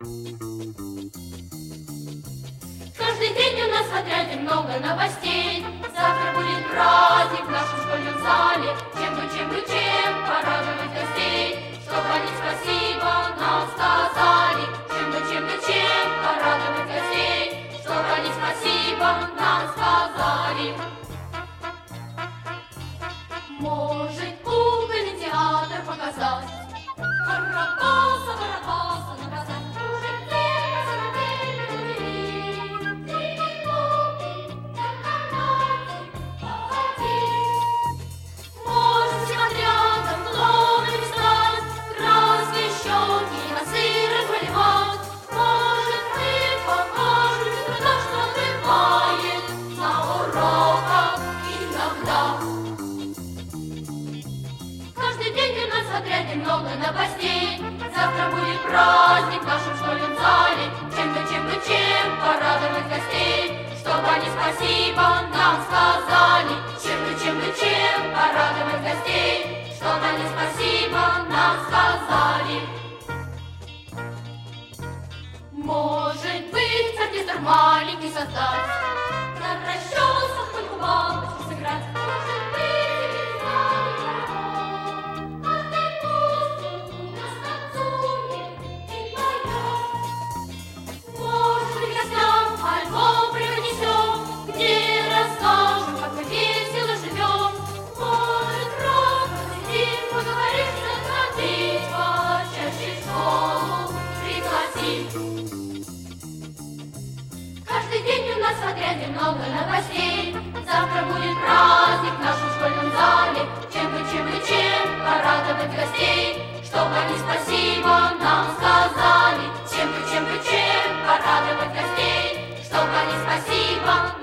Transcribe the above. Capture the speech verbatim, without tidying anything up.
Каждый день у нас в отряде много новостей. Завтра будет праздник в нашем школьном зале. Чем бы, чем бы, чем порадовать гостей, чтоб они спасибо нам сказали. Чем бы, чем бы, чем порадовать гостей, чтоб они спасибо нам сказали. Может, кукольный театр показать, Карапаса, Карапаса наказать. Может, цирка самодельный удивить, трикотопи на канате походить. Может, всем отрядом клоунами стать, краской щеки и носы размалевать. Может, мы покажем из труда, что бывает на уроках иногда. Каждый день у нас в отряде много новостей. Завтра будет праздник в нашем школьном зале. Чем бы, чем бы, чем порадовать гостей, чтоб они спасибо нам сказали. Чем бы, чем бы, чем порадовать гостей, чтоб они спасибо нам сказали. Может быть, оркестр маленький создать, на расчесах только бабочку сыграть. Может быть, и знали караул, каждый пусть у нас танцует и поет. Может быть, гостям альбом преподнесем, где расскажем, как мы весело живем. Может, просто посидим, поговорим, закатить почаще в школу пригласим. Каждый день у нас в отряде много новостей. Завтра будет праздник в нашем школьном зале. Чем бы, чем бы, чем порадовать гостей, чтоб они спасибо нам сказали. Чем бы, чем бы, чем порадовать гостей, чтоб они спасибо